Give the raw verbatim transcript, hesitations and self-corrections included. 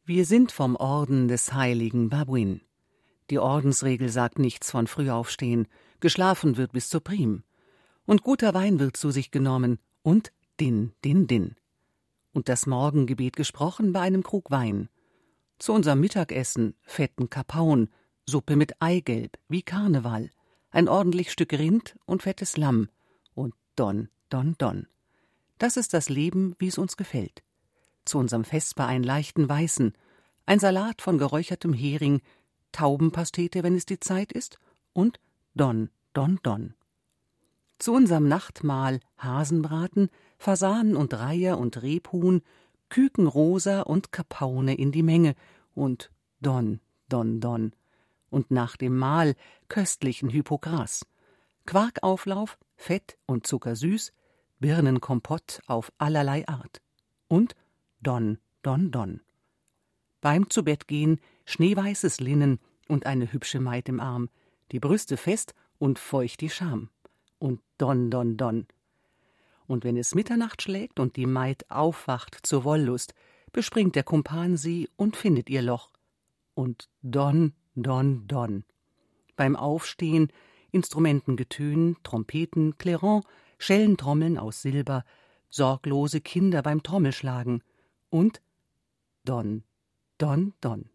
Wir sind vom Orden des heiligen Babuin. Die Ordensregel sagt nichts von Frühaufstehen, geschlafen wird bis zur Prim. Und guter Wein wird zu sich genommen und din, din, din. Und das Morgengebet gesprochen bei einem Krug Wein. Zu unserem Mittagessen fetten Kapaun, Suppe mit Eigelb, wie Karneval, ein ordentlich Stück Rind und fettes Lamm und Don, Don, Don. Das ist das Leben, wie es uns gefällt. Zu unserem Vesper einen leichten Weißen, ein Salat von geräuchertem Hering, Taubenpastete, wenn es die Zeit ist, und Don, Don, Don. Zu unserem Nachtmahl Hasenbraten, Fasan und Reiher und Rebhuhn, Küken rosa und Kapaune in die Menge und Don, Don, Don. Und nach dem Mahl köstlichen Hypogras. Quarkauflauf, fett und zuckersüß, Birnenkompott auf allerlei Art. Und Don, Don, Don. Beim Zubettgehen schneeweißes Linnen und eine hübsche Maid im Arm, die Brüste fest und feucht die Scham. Und Don, Don, Don. Und wenn es Mitternacht schlägt und die Maid aufwacht zur Wollust, bespringt der Kumpan sie und findet ihr Loch. Und Don, Don, Don. Beim Aufstehen Instrumentengetön, Trompeten, Clairon, Schellentrommeln aus Silber, sorglose Kinder beim Trommelschlagen und Don, Don, Don.